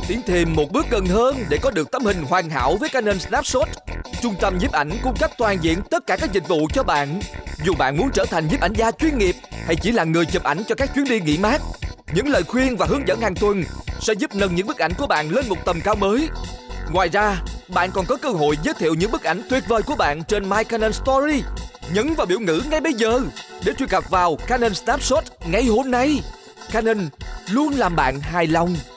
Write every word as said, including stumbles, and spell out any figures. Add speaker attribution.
Speaker 1: Tiến thêm một bước gần hơn để có được tấm hình hoàn hảo với Canon Snapshot. Trung tâm nhiếp ảnh cung cấp toàn diện tất cả các dịch vụ cho bạn. Dù bạn muốn trở thành nhiếp ảnh gia chuyên nghiệp hay chỉ là người chụp ảnh cho các chuyến đi nghỉ mát, những lời khuyên và hướng dẫn hàng tuần sẽ giúp nâng những bức ảnh của bạn lên một tầm cao mới. Ngoài ra, bạn còn có cơ hội giới thiệu những bức ảnh tuyệt vời của bạn trên My Canon Story. Nhấn vào biểu ngữ ngay bây giờ để truy cập vào Canon Snapshot ngay hôm nay. Canon luôn làm bạn hài lòng.